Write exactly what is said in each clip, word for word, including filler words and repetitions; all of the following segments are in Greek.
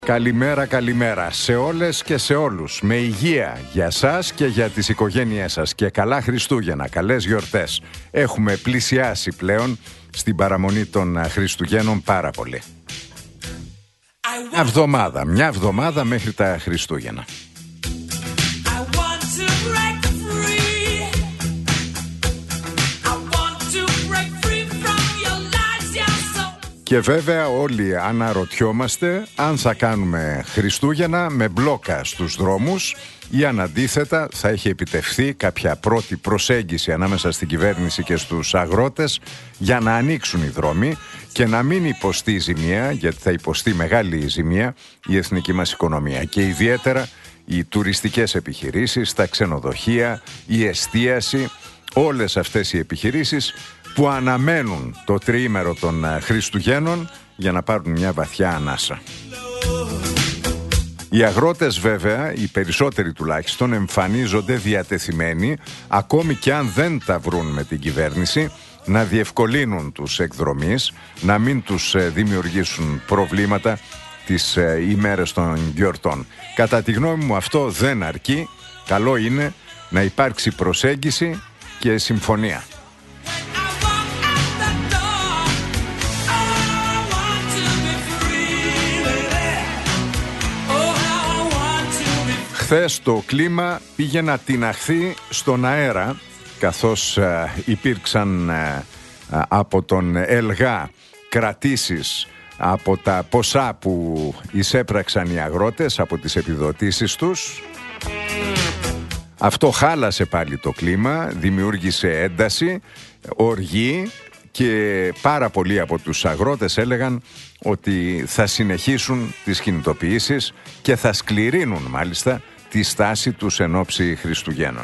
Καλημέρα, καλημέρα σε όλες και σε όλους. Με υγεία για σας και για τις οικογένειές σας και καλά Χριστούγεννα, καλές γιορτές. Έχουμε πλησιάσει πλέον στην παραμονή των Χριστουγέννων πάρα πολύ. Μια εβδομάδα, μια εβδομάδα μέχρι τα Χριστούγεννα. Και βέβαια όλοι αναρωτιόμαστε αν θα κάνουμε Χριστούγεννα με μπλόκα στους δρόμους ή αν αντίθετα θα έχει επιτευχθεί κάποια πρώτη προσέγγιση ανάμεσα στην κυβέρνηση και στους αγρότες για να ανοίξουν οι δρόμοι και να μην υποστεί ζημία, γιατί θα υποστεί μεγάλη ζημία η εθνική μας οικονομία και ιδιαίτερα οι τουριστικές επιχειρήσεις, τα ξενοδοχεία, η εστίαση, όλες αυτές οι επιχειρήσεις που αναμένουν το τριήμερο των Χριστουγέννων για να πάρουν μια βαθιά ανάσα. Οι αγρότες βέβαια, οι περισσότεροι τουλάχιστον, εμφανίζονται διατεθειμένοι, ακόμη και αν δεν τα βρουν με την κυβέρνηση, να διευκολύνουν τους εκδρομείς, να μην τους δημιουργήσουν προβλήματα τις ημέρες των γιορτών. Κατά τη γνώμη μου αυτό δεν αρκεί, καλό είναι να υπάρξει προσέγγιση και συμφωνία. Χθες το κλίμα πήγε να τιναχθεί στον αέρα καθώς ε, υπήρξαν ε, από τον ΕΛΓΑ κρατήσεις από τα ποσά που εισέπραξαν οι αγρότες από τις επιδοτήσεις τους. Αυτό χάλασε πάλι το κλίμα, δημιούργησε ένταση, οργή και πάρα πολλοί από τους αγρότες έλεγαν ότι θα συνεχίσουν τις κινητοποιήσεις και θα σκληρύνουν μάλιστα τη στάση τους εν ώψη Χριστουγέννων.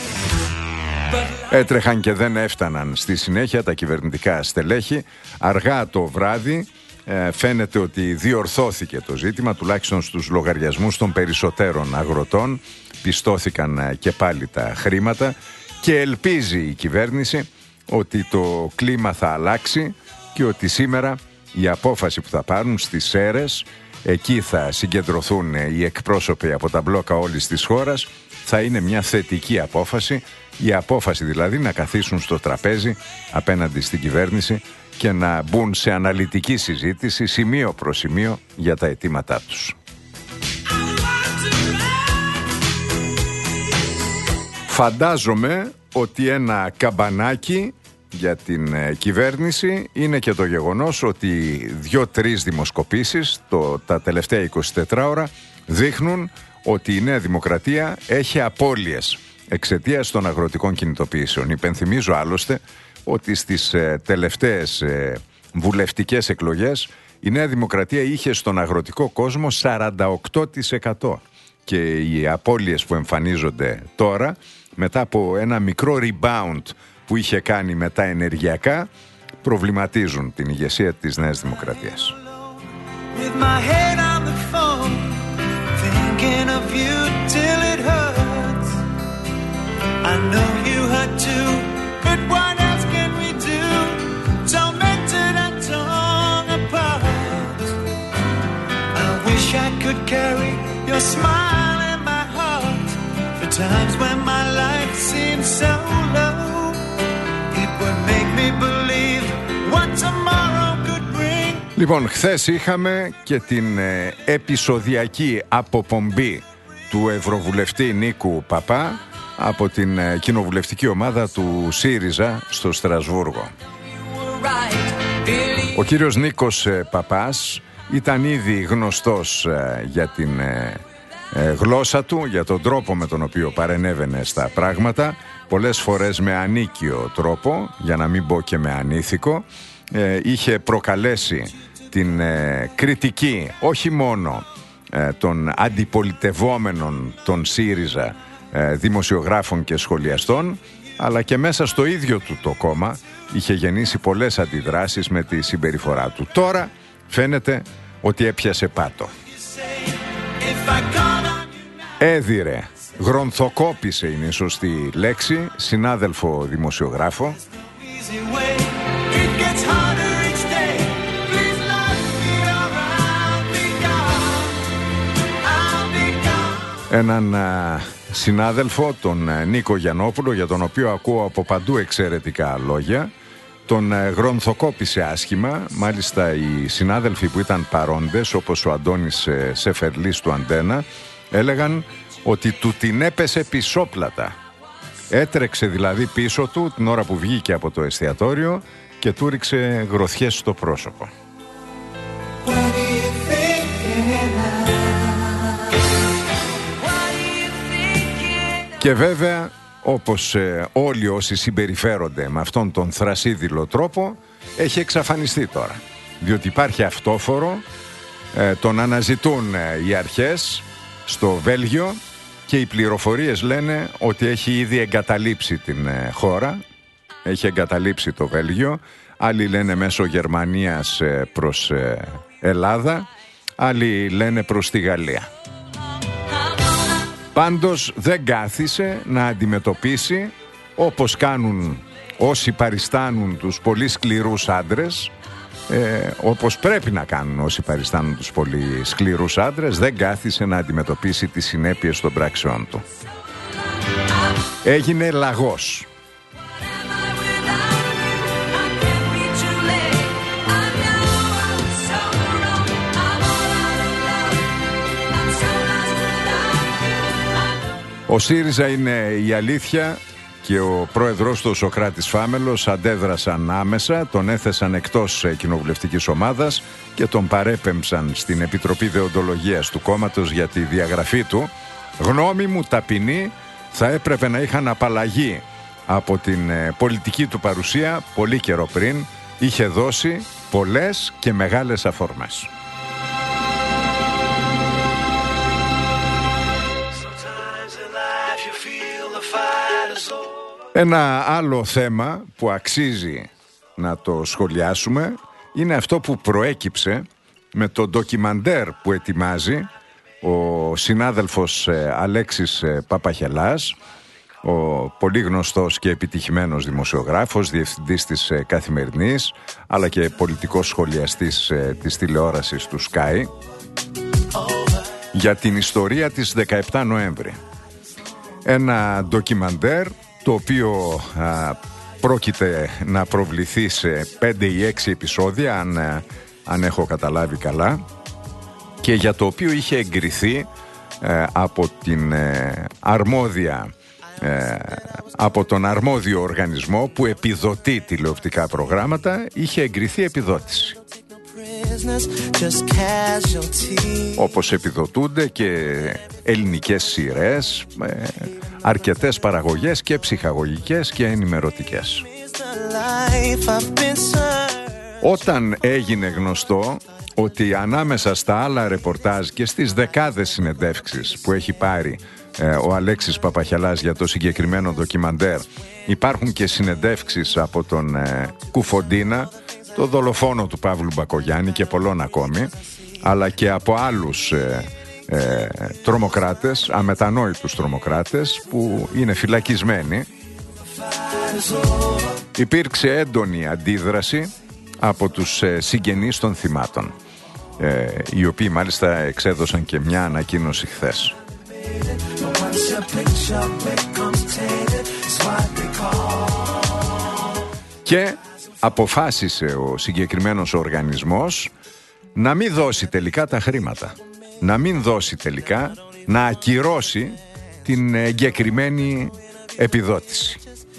Έτρεχαν και δεν έφταναν στη συνέχεια τα κυβερνητικά στελέχη. Αργά το βράδυ ε, φαίνεται ότι διορθώθηκε το ζήτημα, τουλάχιστον στους λογαριασμούς των περισσότερων αγροτών. Πιστώθηκαν ε, και πάλι τα χρήματα και ελπίζει η κυβέρνηση ότι το κλίμα θα αλλάξει και ότι σήμερα η απόφαση που θα πάρουν στις Σέρρες, εκεί θα συγκεντρωθούν οι εκπρόσωποι από τα μπλόκα όλης της χώρας, θα είναι μια θετική απόφαση, η απόφαση δηλαδή να καθίσουν στο τραπέζι απέναντι στην κυβέρνηση και να μπουν σε αναλυτική συζήτηση σημείο προς σημείο για τα αιτήματά τους. Φαντάζομαι ότι ένα καμπανάκι για την ε, κυβέρνηση είναι και το γεγονός ότι δύο-τρεις δημοσκοπήσεις το, τα τελευταία εικοσιτέσσερις ώρα δείχνουν ότι η Νέα Δημοκρατία έχει απώλειες εξαιτίας των αγροτικών κινητοποιήσεων. Υπενθυμίζω άλλωστε ότι στις ε, τελευταίες ε, βουλευτικές εκλογές η Νέα Δημοκρατία είχε στον αγροτικό κόσμο σαράντα οκτώ τοις εκατό και οι απώλειες που εμφανίζονται τώρα μετά από ένα μικρό rebound που είχε κάνει μετά ενεργειακά προβληματίζουν την ηγεσία της Νέας Δημοκρατίας. Λοιπόν, χθες είχαμε και την ε, επεισοδιακή αποπομπή του Ευρωβουλευτή Νίκου Παπά από την ε, κοινοβουλευτική ομάδα του ΣΥΡΙΖΑ στο Στρασβούργο. Ο κύριος Νίκος ε, Παπάς ήταν ήδη γνωστός ε, για την ε, ε, γλώσσα του, για τον τρόπο με τον οποίο παρενέβαινε στα πράγματα, πολλές φορές με ανίκιο τρόπο, για να μην πω και με ανήθικο. Ε, είχε προκαλέσει την ε, κριτική όχι μόνο ε, των αντιπολιτευόμενων των ΣΥΡΙΖΑ ε, δημοσιογράφων και σχολιαστών, αλλά και μέσα στο ίδιο του το κόμμα είχε γεννήσει πολλές αντιδράσεις με τη συμπεριφορά του. Τώρα φαίνεται ότι έπιασε πάτο. Έδιρε, γρονθοκόπησε είναι η σωστή λέξη, συνάδελφο δημοσιογράφο, έναν α, συνάδελφο, τον α, Νίκο Γιαννόπουλο, για τον οποίο ακούω από παντού εξαιρετικά λόγια. Τον α, γρονθοκόπησε άσχημα. Μάλιστα οι συνάδελφοι που ήταν παρόντες, όπως ο Αντώνης ε, Σεφερλής του Αντένα, έλεγαν ότι του την έπεσε πισόπλατα. Έτρεξε δηλαδή πίσω του την ώρα που βγήκε από το εστιατόριο και του ρίξε γροθιές στο πρόσωπο. Και βέβαια, όπως ε, όλοι όσοι συμπεριφέρονται με αυτόν τον θρασίδηλο τρόπο, έχει εξαφανιστεί τώρα. Διότι υπάρχει αυτόφορο, ε, τον αναζητούν ε, οι αρχές στο Βέλγιο και οι πληροφορίες λένε ότι έχει ήδη εγκαταλείψει την ε, χώρα, έχει εγκαταλείψει το Βέλγιο, άλλοι λένε μέσω Γερμανίας ε, προς ε, Ελλάδα, άλλοι λένε προς τη Γαλλία. Πάντως δεν κάθισε να αντιμετωπίσει, όπως κάνουν όσοι παριστάνουν τους πολύ σκληρούς άντρες, ε, όπως πρέπει να κάνουν όσοι παριστάνουν τους πολύ σκληρούς άντρες, δεν κάθισε να αντιμετωπίσει τις συνέπειες των πράξεών του. Έγινε λαγός. Ο ΣΥΡΙΖΑ είναι η αλήθεια και ο πρόεδρος του, ο Σωκράτης Φάμελος, αντέδρασαν άμεσα, τον έθεσαν εκτός κοινοβουλευτικής ομάδας και τον παρέπεμψαν στην Επιτροπή Δεοντολογίας του κόμματος για τη διαγραφή του. Γνώμη μου ταπεινή, θα έπρεπε να είχαν απαλλαγεί από την πολιτική του παρουσία πολύ καιρό πριν. Είχε δώσει πολλές και μεγάλες αφορμές. Ένα άλλο θέμα που αξίζει να το σχολιάσουμε είναι αυτό που προέκυψε με το ντοκιμαντέρ που ετοιμάζει ο συνάδελφος ε, Αλέξης ε, Παπαχελάς, ο πολύ γνωστός και επιτυχημένος δημοσιογράφος, διευθυντής της ε, Καθημερινής, αλλά και πολιτικός σχολιαστής ε, της τηλεόρασης του Sky, για την ιστορία της δεκαεπτά Νοέμβρη. Ένα ντοκιμαντέρ το οποίο α, πρόκειται να προβληθεί σε πέντε ή έξι επεισόδια, αν, α, αν έχω καταλάβει καλά, και για το οποίο είχε εγκριθεί ε, από την ε, αρμόδια ε, από τον αρμόδιο οργανισμό που επιδοτεί τηλεοπτικά προγράμματα, είχε εγκριθεί επιδότηση. Όπως επιδοτούνται και ελληνικές σειρές, ε, αρκετές παραγωγές και ψυχαγωγικές και ενημερωτικές. Όταν έγινε γνωστό ότι ανάμεσα στα άλλα ρεπορτάζ και στις δεκάδες συνεντεύξεις που έχει πάρει ε, ο Αλέξης Παπαχελάς για το συγκεκριμένο ντοκιμαντέρ, υπάρχουν και συνεντεύξεις από τον ε, Κουφοντίνα, το δολοφόνο του Παύλου Μπακογιάννη και πολλών ακόμη, αλλά και από άλλους ε, ε, τρομοκράτες, αμετανόητους τρομοκράτες που είναι φυλακισμένοι, υπήρξε έντονη αντίδραση από τους ε, συγγενείς των θυμάτων, ε, οι οποίοι μάλιστα εξέδωσαν και μια ανακοίνωση χθες. Και αποφάσισε ο συγκεκριμένος οργανισμός να μην δώσει τελικά τα χρήματα, να μην δώσει τελικά, να ακυρώσει την εγκεκριμένη επιδότηση.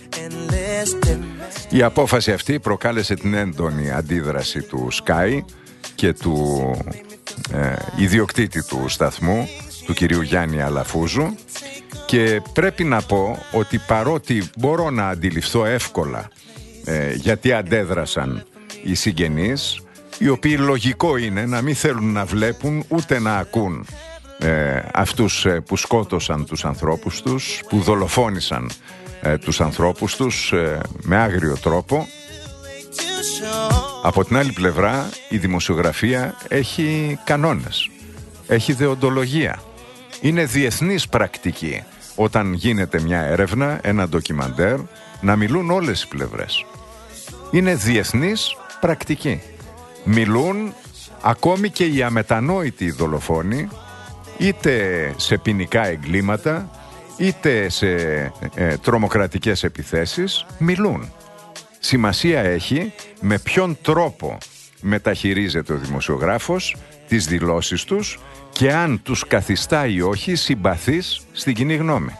Η απόφαση αυτή προκάλεσε την έντονη αντίδραση του Sky και του ε, ιδιοκτήτη του σταθμού, του κυρίου Γιάννη Αλαφούζου, και πρέπει να πω ότι παρότι μπορώ να αντιληφθώ εύκολα ε, γιατί αντέδρασαν οι συγγενείς, οι οποίοι λογικό είναι να μην θέλουν να βλέπουν ούτε να ακούν ε, αυτούς ε, που σκότωσαν τους ανθρώπους τους, που δολοφόνησαν ε, τους ανθρώπους τους ε, με άγριο τρόπο. Από την άλλη πλευρά, η δημοσιογραφία έχει κανόνες, έχει δεοντολογία. Είναι διεθνής πρακτική όταν γίνεται μια έρευνα, ένα ντοκιμαντέρ, να μιλούν όλες οι πλευρές. Είναι διεθνής πρακτική. Μιλούν ακόμη και οι αμετανόητοι δολοφόνοι, είτε σε ποινικά εγκλήματα, είτε σε ε, τρομοκρατικές επιθέσεις, μιλούν. Σημασία έχει με ποιον τρόπο μεταχειρίζεται ο δημοσιογράφος τις δηλώσεις τους και αν τους καθιστά ή όχι συμπαθείς στην κοινή γνώμη.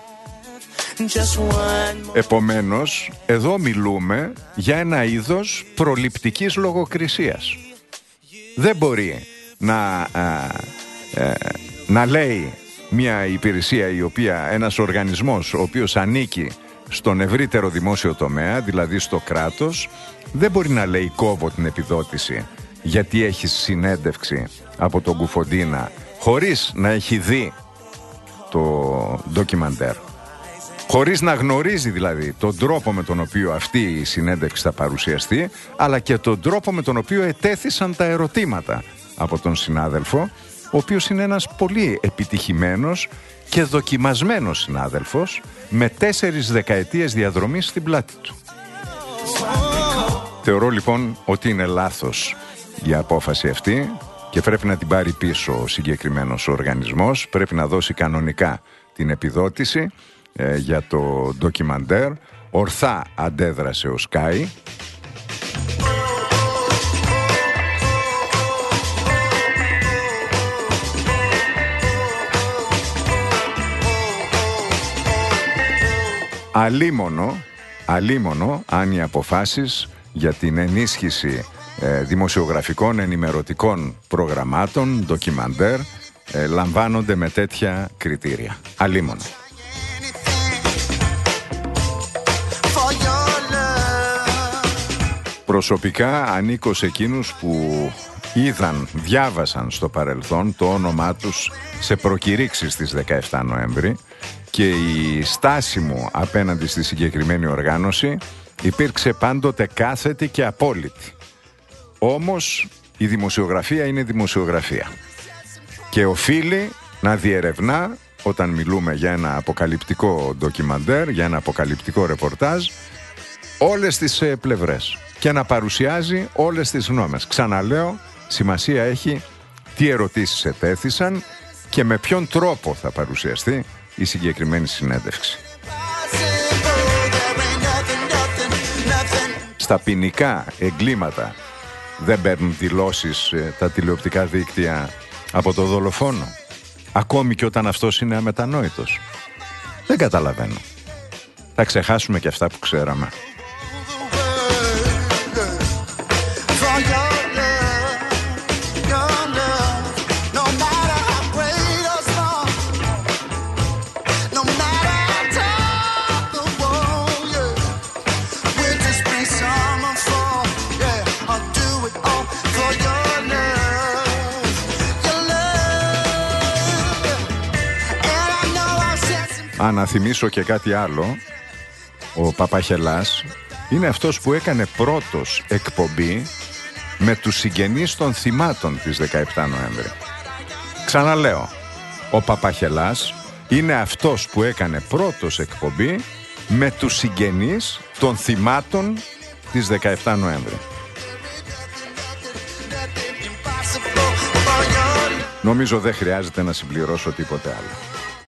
Επομένως, εδώ μιλούμε για ένα είδος προληπτικής λογοκρισίας. Δεν μπορεί να, α, ε, να λέει μια υπηρεσία η οποία, ένας οργανισμός ο οποίος ανήκει στον ευρύτερο δημόσιο τομέα, δηλαδή στο κράτος, δεν μπορεί να λέει κόβω την επιδότηση γιατί έχει συνέντευξη από τον Κουφοντίνα χωρίς να έχει δει το ντοκιμαντέρ, χωρίς να γνωρίζει δηλαδή τον τρόπο με τον οποίο αυτή η συνέντευξη θα παρουσιαστεί, αλλά και τον τρόπο με τον οποίο ετέθησαν τα ερωτήματα από τον συνάδελφο, ο οποίος είναι ένας πολύ επιτυχημένος και δοκιμασμένος συνάδελφος με τέσσερις δεκαετίες διαδρομής στην πλάτη του. Θεωρώ λοιπόν ότι είναι λάθος η απόφαση αυτή και πρέπει να την πάρει πίσω ο συγκεκριμένος οργανισμός. Πρέπει να δώσει κανονικά την επιδότηση ε, για το ντοκιμαντέρ. Ορθά αντέδρασε ο Sky. Αλίμονο, αλίμονο αν οι αποφάσεις για την ενίσχυση ε, δημοσιογραφικών ενημερωτικών προγραμμάτων, ντοκιμαντέρ, ε, λαμβάνονται με τέτοια κριτήρια. Αλίμονο. Προσωπικά ανήκω σε εκείνους που είδαν, διάβασαν στο παρελθόν το όνομά τους σε προκηρύξεις στις δεκαεφτά Νοέμβρη και η στάση μου απέναντι στη συγκεκριμένη οργάνωση υπήρξε πάντοτε κάθετη και απόλυτη. Όμως η δημοσιογραφία είναι δημοσιογραφία και οφείλει να διερευνά όταν μιλούμε για ένα αποκαλυπτικό ντοκιμαντέρ, για ένα αποκαλυπτικό ρεπορτάζ, όλες τις ε, πλευρές και να παρουσιάζει όλες τις γνώμες. Ξαναλέω, σημασία έχει τι ερωτήσεις ετέθησαν και με ποιον τρόπο θα παρουσιαστεί η συγκεκριμένη συνέντευξη. Στα ποινικά εγκλήματα δεν παίρνουν δηλώσεις ε, τα τηλεοπτικά δίκτυα από το δολοφόνο, ακόμη και όταν αυτός είναι αμετανόητος. Δεν καταλαβαίνω. Θα ξεχάσουμε και αυτά που ξέραμε. Α, να θυμίσω και κάτι άλλο. Ο Παπαχελάς είναι αυτός που έκανε πρώτος εκπομπή με τους συγγενείς των θυμάτων της δεκαεφτά Νοέμβρη. Ξαναλέω, ο Παπαχελάς είναι αυτός που έκανε πρώτος εκπομπή με τους συγγενείς των θυμάτων της δεκαεφτά Νοέμβρη. Νομίζω δεν χρειάζεται να συμπληρώσω τίποτε άλλο.